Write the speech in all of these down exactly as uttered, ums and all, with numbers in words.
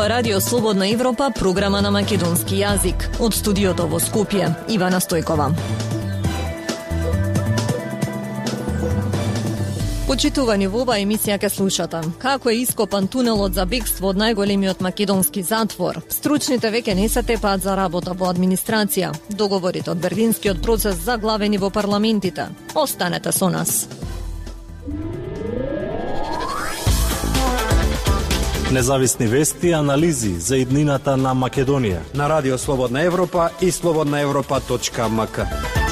Ова Радио Слободна Европа, програма на македонски јазик. Од студиото во Скопје, Ивана Стојкова. Почитувани, во оваа емисија ке слушате како е ископан тунелот за бегство од најголемиот македонски затвор. Стручните веќе не се тепаат за работа во администрација. Договорите од Бердинскиот процес заглавени во парламентите. Останете со нас. Независни вести и анализи за иднината на Македонија на Радио Слободна Европа и слободна европа точка ем ка.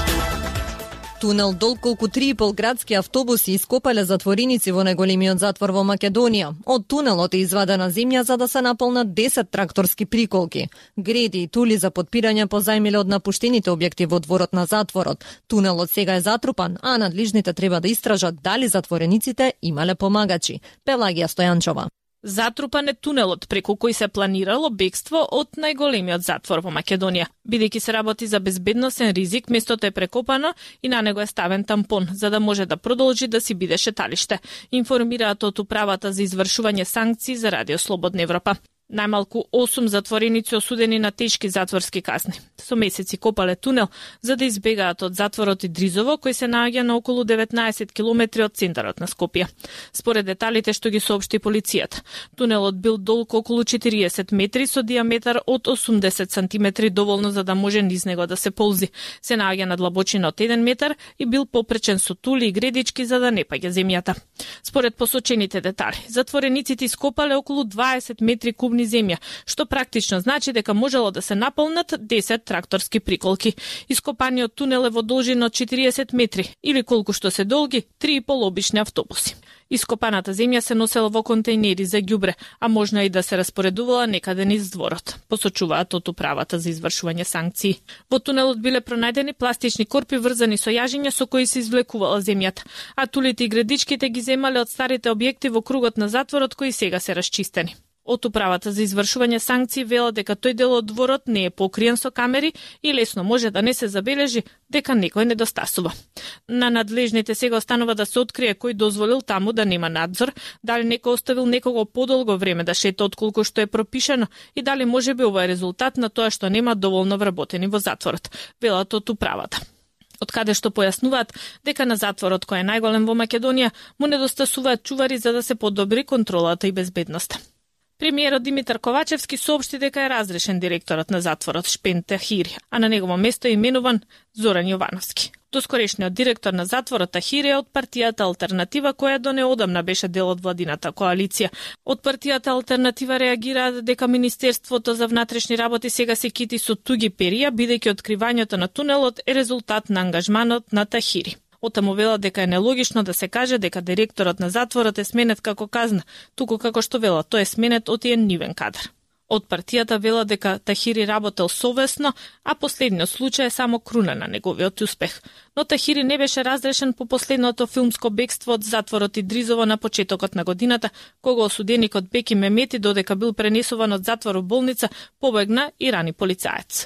Тунел долг колку три и пол градски автобуси ископале затвореници во најголемиот затвор во Македонија. Од тунелот е извадена земја за да се наполнат десет тракторски приколки. Греди и тули за подпирање позајмиле од напуштените објекти во дворот на затворот. Тунелот сега е затрупан, а надлежните треба да истражат дали затворениците имале помагачи. Пелагија Стојанчова. Затрупан е тунелот преку кој се планирало бегство од најголемиот затвор во Македонија. Бидејќи се работи за безбедносен ризик, местото е прекопано и на него е ставен тампон, за да може да продолжи да си биде шеталиште. Информираат од управата за извршување санкции за Радио Слободна Европа. Најмалку осум затвореници осудени на тешки затворски казни. Со месеци копале тунел за да избегаат од затворот Идризово, кој се наоѓа на околу деветнаесет километри од центарот на Скопје. Според деталите што ги соопшти полицијата, тунелот бил долг околу четириесет метри со диаметар од осумдесет сантиметри, доволно за да може низ него да се ползи. Се наоѓа на длабочина од еден метар и бил попречен со тули и гредички за да не паѓа земјата. Според посочените детали, затворениците ископале околу дваесет метри кубни земја, што практично значи дека можело да се наполнат десет тракторски приколки. Ископаниот тунел е во должина од четириесет метри, или колку што се долги три и пол обични автобуси. Ископаната земја се носела во контејнери за ѓубре, а можно и да се распоредувала некаде низ дворот, посочуваат од управата за извршување санкции. Во тунелот биле пронајдени пластични корпи врзани со јажиња со кои се извлекувала земјата, а тулите и гредичките ги земале од старите објекти во кругот на затворот кои сега се расчистени. Од управата за извршување санкции вела дека тој дел од дворот не е покриен со камери и лесно може да не се забележи дека некој недостасува. На надлежните сега останува да се открие кој дозволил таму да нема надзор, дали некој оставил некого подолго време да шета отколку што е пропишано и дали можеби ова е резултат на тоа што нема доволно вработени во затворот, велат од управата. Од каде што појаснуваат дека на затворот кој е најголем во Македонија му недостасуваат чувари за да се подобри контролата и безбедноста. Премиерот Димитар Ковачевски соопшти дека е разрешен директорот на затворот Шпен Тахири, а на негово место е именуван Зоран Јовановски. Доскорешниот директор на затворот Тахири е од партијата Алтернатива, која до неодамна беше дел од владината коалиција. Од партијата Алтернатива реагираат дека Министерството за внатрешни работи сега се кити со туги перија, бидејќи откривањето на тунелот е резултат на ангажманот на Тахири. Отаму вела дека е нелогично да се каже дека директорот на затворот е сменет како казна, туку како што вела, тој е сменет од еден нивен кадар. Од партијата вела дека Тахири работел совесно, а последниот случај е само круна на неговиот успех. Но Тахири не беше разрешен по последното филмско бегство од затворот Идризово на почетокот на годината, кога осуденикот Беки Мемети, додека бил пренесуван од затвор во болница, побегна и рани полицаец.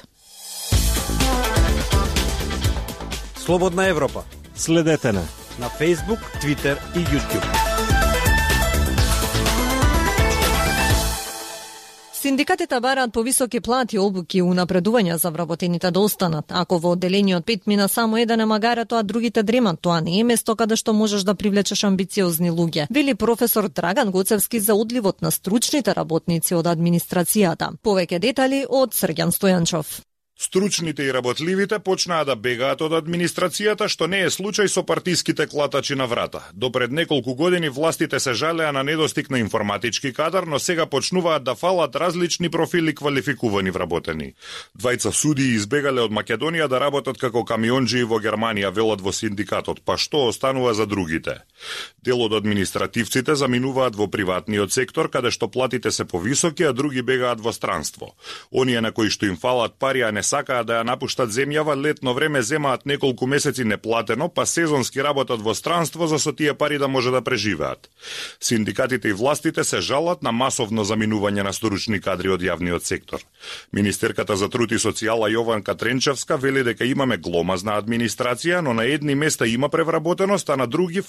Слободна Европа. Следете на на Facebook, Twitter и YouTube. Синдикатите бараат повисоки плати, обуки и унапредувања за вработените да останат. Ако во одделениот пет мина само еден е магарето, а другите дремат, тоа не е место каде што можеш да привлечеш амбициозни луѓе, вели професор Драган Гоцевски за одливот на стручните работници од администрацијата. Повеќе детали од Срѓан Стојанчов. Стручните и работливите почнаа да бегаат од администрацијата, што не е случај со партиските клатачи на врата. До пред неколку години властите се жалеа на недостиг на информатички кадар, но сега почнуваат да фалат различни профили квалификувани вработени. Двајца судии избегале од Македонија да работат како камионџии во Германија, велат во синдикатот, па што останува за другите? Дел од административците заминуваат во приватниот сектор, каде што платите се повисоки, а други бегаат во странство. Оние на кои што им фалат пари, а не сакаат да ја напуштат земјава, летно време земаат неколку месеци неплатено, па сезонски работат во странство за со тие пари да може да преживеат. Синдикатите и властите се жалат на масовно заминување на стручни кадри од јавниот сектор. Министерката за труд и социјала Јованка Тренчевска вели дека имаме гломазна администрација, но на едни места има превработеност, а на други фалат работници.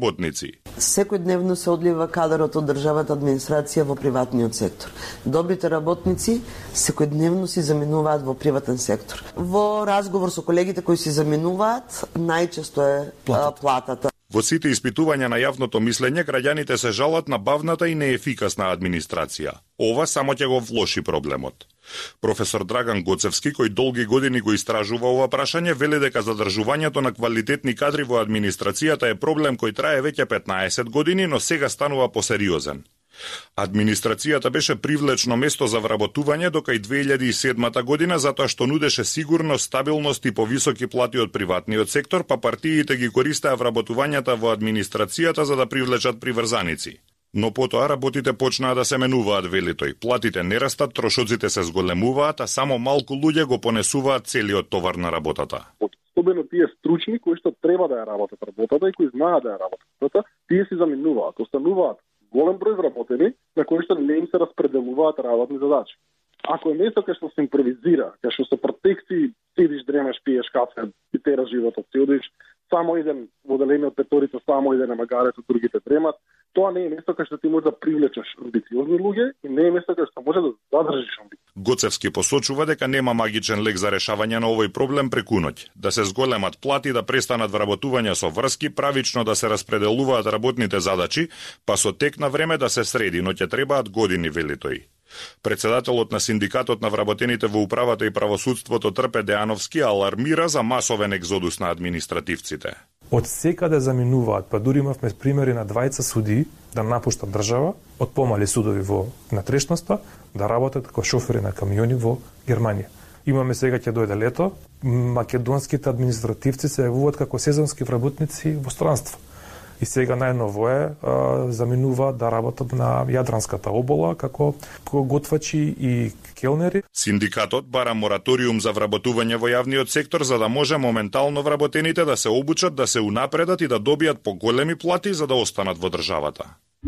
работници. Секојдневно се одлива кадарот од државната администрација во приватниот сектор. Добрите работници секојдневно си заминуваат во приватен сектор. Во разговор со колегите кои си заминуваат, најчесто е платата. платата. Во сите испитувања на јавното мислење, граѓаните се жалат на бавната и неефикасна администрација. Ова само ќе го влоши проблемот. Професор Драган Гоцевски, кој долги години го истражува ова прашање, вели дека задржувањето на квалитетни кадри во администрацијата е проблем кој трае веќе петнаесет години, но сега станува посериозен. Администрацијата беше привлечно место за вработување до кај две илјади и седмата година затоа што нудеше сигурност, стабилност и повисоки плати од приватниот сектор, па партиите ги користеа вработувањата во администрацијата за да привлечат приврзаници. Но потоа работите почнаа да се менуваат, вели тој. Платите не растат, трошоците се зголемуваат, а само малку луѓе го понесуваат целиот товар на работата. Особено тие стручни кои што треба да ја работат работата и кои знаат да ја работат работата, тие си заминуваат, остануваат голем број вработени на кои што не им се распределуваат работни задачи. Ако е место кај што се импровизира, кај што со протекции седиш, дремеш, пиеш кафе и тераш животот, си одиш само еден во одделение од петорица, само еден на магарето, другите дремат, тоа не е место кај што ти можеш да привлечеш амбициозни луѓе и не е место кај што може да задржиш амбиции. Гоцевски посочува дека нема магичен лек за решавање на овој проблем преку ноќ. Да се зголемат плати, да престанат вработувања со врски, правично да се распределуваат работните задачи, па со тек на време да се среди, но ќе требаат години, вели тој. Председателот на синдикатот на вработените во управата и правосудството Трпе Деановски алармира за масовен екзодус на административците. Од секаде заминуваат, па дури имавме примери на двајца судии да напуштат држава од помали судови во натрешноста да работат како шофери на камиони во Германија. Имаме сега ќе дојде лето, македонските административци се јавуваат како сезонски вработници во странство. И сега најново е а, заминува да работат на Јадранската обола како готвачи и келнери. Синдикатот бара мораториум за вработување во јавниот сектор за да може моментално вработените да се обучат, да се унапредат и да добијат поголеми плати за да останат во државата.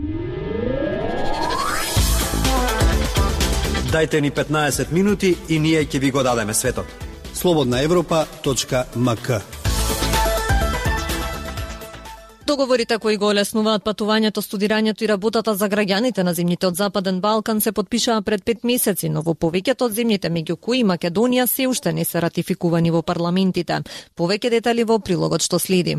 Дајте ни петнаесет минути и ние ќе ви го дадеме светот. слободна европа точка ем ка. Договорите кои го олеснуваат патувањето, студирањето и работата за граѓаните на земјите од Западен Балкан се потпишаа пред пет месеци, но во повеќето од земјите меѓу кои Македонија се уште не се ратификувани во парламентите. Повеќе детали во прилогот што следи.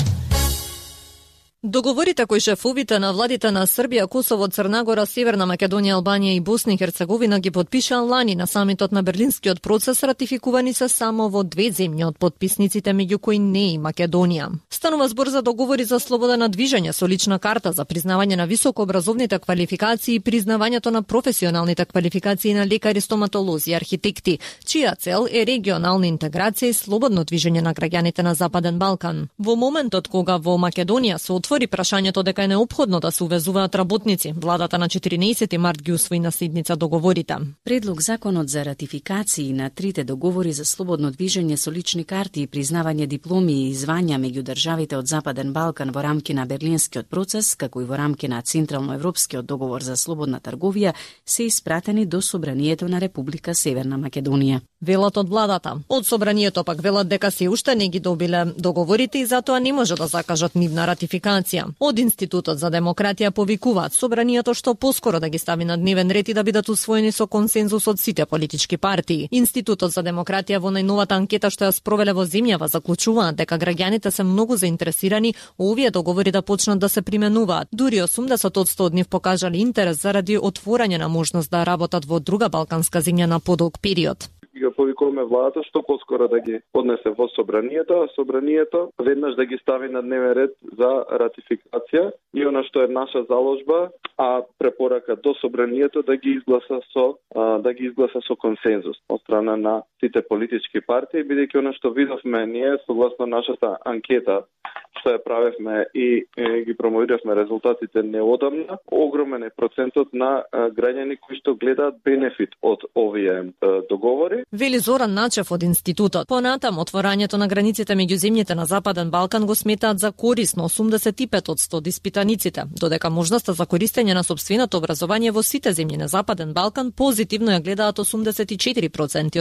Договорите кои шефовите на владите на Србија, Косово, Црна Гора, Северна Македонија, Албанија и Босна и Херцеговина ги потпишаа лани на самитот на Берлинскиот процес, ратификувани се само во две земји од потписниците, меѓу кои не и Македонија. Станува збор за договори за слобода на движење со лична карта, за признавање на високообразовните квалификации и признавањето на професионалните квалификации на лекари, стоматолози и архитекти, чија цел е регионална интеграција и слободно движење на граѓаните на Западен Балкан. Во моментот кога во Македонија се отвори прашањето дека е неопходно да се увезуваат работници, владата на четиринаесети март ги усвои на седница договорите. Предлог законот за ратификации на трите договори за слободно движење со лични карти и признавање дипломи и звања меѓу државите од Западен Балкан во рамки на Берлинскиот процес, како и во рамки на Централно-европскиот договор за слободна трговија, се испратени до Собранието на Република Северна Македонија. Велат од владата. Од Собранието пак велат дека се уште не ги добиле договорите и затоа не може да закажат нивна ратификација. Од Институтот за демократија повикуваат Собранието што поскоро да ги стави на дневен ред и да бидат усвоени со консензус од сите политички партии. Институтот за демократија во најновата анкета што ја спровеле во земјава заклучуваат дека граѓаните се многу заинтересирани овие договори да почнат да се применуваат. Дури осумдесет одсто од нив покажале интерес заради отворање на можност да работат во друга балканска земја на подолг период. Го повикуваме владата што поскоро да ги поднесе во Собранието, а Собранието веднаш да ги стави на дневен ред за ратификација и она што е наша заложба, а препорака до Собранието да ги изгласа со да ги изгласа со консензус од страна на сите политички партии, бидејќи она што видовме ние согласно нашата анкета што ја правевме и, и ги промовиравме резултатите неодамна, огромен е процентот на граѓани кои што гледаат бенефит од овие договори. Вели Зоран Начев од Институтот. Понатам, отворањето на границите меѓу земјите на Западен Балкан го сметаат за корисно осумдесет и пет одсто од испитаниците, додека можноста за користење на сопственото образование во сите земји на Западен Балкан позитивно ја гледаат осумдесет и четири проценти од граѓаните.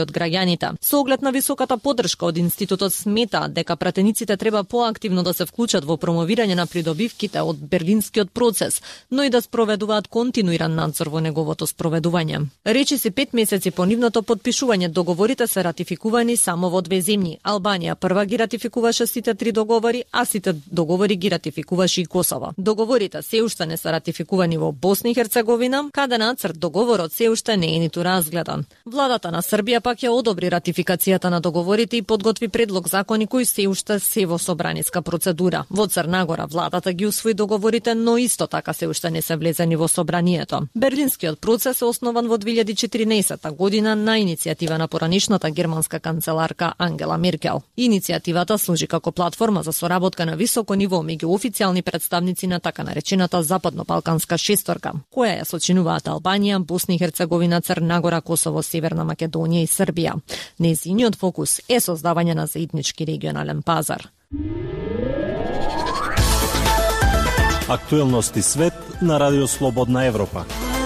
граните. Со оглед на високата поддршка од институтот смета дека пратениците треба поактивно да се вклучат во промовирање на придобивките од Берлинскиот процес, но и да спроведуваат континуиран надзор во неговото спроведување. Речиси пет месеци по нивното подпишување, договорите се ратификувани само во две земји. Албанија прва ги ратификуваше сите три договори, а сите договори ги ратификуваше и Косово. Договорите се уште не се ратификувани во Босна и Херцеговина, каде нацрт договорот се уште не е ниту разгледан. Владата на Србија пак ја одобри ратификацијата на договорите и подготви предлог закони кои се уште се во собраниска процедура. Во Црна Гора владата ги усвои договорите, но исто така се уште не се влезени во собранието. Берлинскиот процес е основан во две илјади и четиринаесетта година на иницијатива на поранишната германска канцеларка Ангела Меркел. Иницијативата служи како платформа за соработка на високо ниво меѓу официјални представници на така наречената западно-балканска шесторка, која ја сочинуваат Албанија, Босна и Херцеговина, Црна Гора, Косово, Северна Македонија и Србија. Нејзиниот фокус е создавање на заеднички регионален пазар. Актуелности свет на Радио Слободна Европа.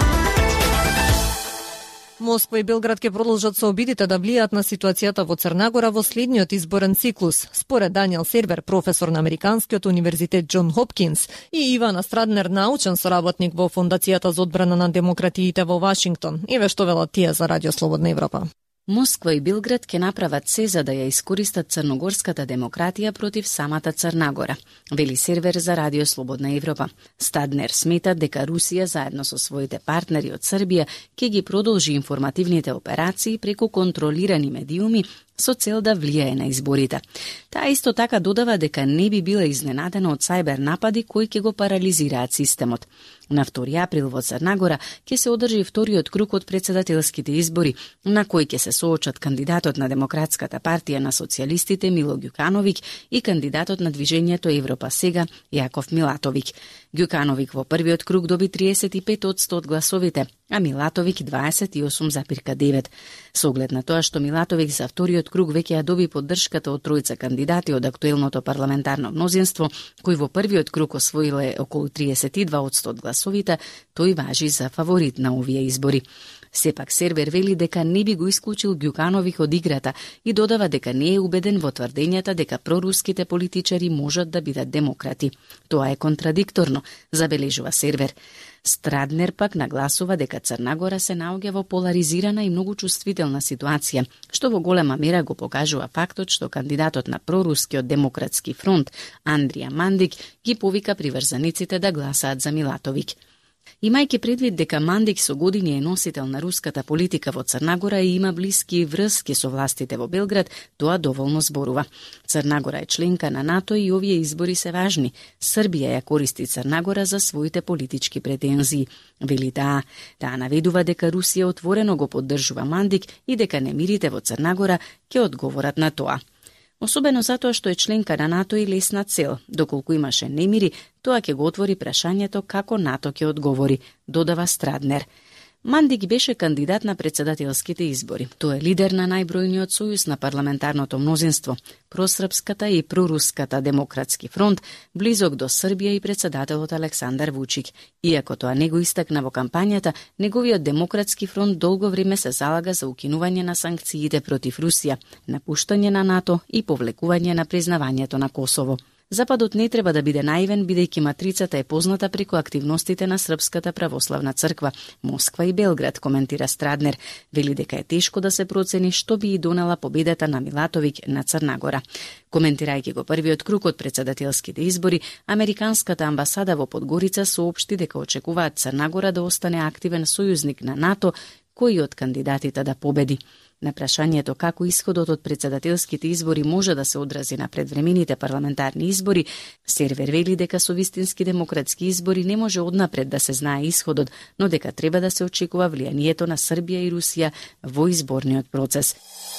Москва и Белград ќе продолжат со обидите да влијаат на ситуацијата во Црна Гора во следниот изборен циклус, според Даниел Сервер, професор на Американскиот универзитет Џон Хопкинс, и Ивана Страднер, научен соработник во Фондацијата за одбрана на демократиите во Вашингтон. Еве што велат тие за Радио Слободна Европа. Москва и Белград ќе направат се за да ја искористат црногорската демократија против самата Црна Гора, вели Сервер за Радио Слободна Европа. Стаднер смета дека Русија заедно со своите партнери од Србија ќе ги продолжи информативните операции преку контролирани медиуми со цел да влијае на изборите. Таа исто така додава дека не би била изненадена од сајбер напади кои ќе го парализираат системот. На втори април во Црна Гора ќе се одржи вториот круг од председателските избори, на кои ќе се соочат кандидатот на Демократската партија на социјалистите Мило Ѓукановиќ и кандидатот на движењето Европа сега Јаков Милатовиќ. Ѓукановиќ во првиот круг доби триесет и пет одсто од гласовите, а Милатовиќ дваесет и осум зарез девет. Со оглед на тоа што Милатовиќ за вториот круг веќе ја доби поддршката од тројца кандидати од актуелното парламентарно мнозинство, кој во првиот круг освоиле околу триесет и два одсто од гласовите, тој важи за фаворит на овие избори. Сепак Сервер вели дека не би го исклучил Ѓукановиќ од играта и додава дека не е убеден во тврдењата дека проруските политичари можат да бидат демократи. Тоа е контрадикторно, забележува Сервер. Страднер пак нагласува дека Црна Гора се наоѓа во поларизирана и многу чувствителна ситуација, што во голема мера го покажува фактот што кандидатот на прорускиот демократски фронт Андрија Мандик ги повика приврзаниците да гласаат за Милатовиќ. Имајќи предвид дека Мандик со години е носител на руската политика во Црна Гора и има блиски врски со властите во Белград, тоа доволно зборува. Црна Гора е членка на НАТО и овие избори се важни. Србија ја користи Црна Гора за своите политички претензии. Вели таа, таа наведува дека Русија отворено го поддржува Мандик и дека немирите во Црна Гора ќе одговорат на тоа. Особено затоа што е членка на НАТО и лесна цел. Доколку имаше немири, тоа ќе го отвори прашањето како НАТО ќе одговори, додава Страднер. Мандик беше кандидат на председателските избори. Тој е лидер на најбројниот сојуз на парламентарното мнозинство, просрпската и проруската демократски фронт, близок до Србија и председателот Александар Вучик. Иако тоа не го истакна во кампањата, неговиот демократски фронт долго време се залага за укинување на санкциите против Русија, напуштање на НАТО и повлекување на признавањето на Косово. Западот не треба да биде наивен, бидејќи матрицата е позната преку активностите на Српската православна црква, Москва и Белград, коментира Страднер. Вели дека е тешко да се процени што би и донела победата на Милатовиќ на Црна Гора. Коментирајќи го првиот круг од председателските избори, Американската амбасада во Подгорица соопшти дека очекуваат Црна Гора да остане активен сојузник на НАТО, кој од кандидатите да победи. На прашањето како исходот од председателските избори може да се одрази на предвремените парламентарни избори, Сервер вели дека со вистински демократски избори не може однапред да се знае исходот, но дека треба да се очекува влијанието на Србија и Русија во изборниот процес.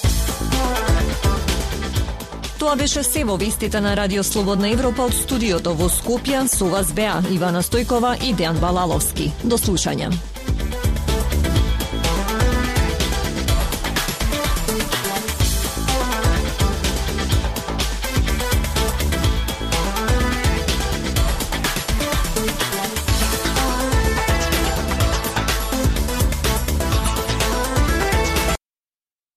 Тоа беше се во вестите на Радио Слободна Европа од студиото во Скопје. Со вас беа Ивана Стојкова и Дејан Балаловски. До слушање.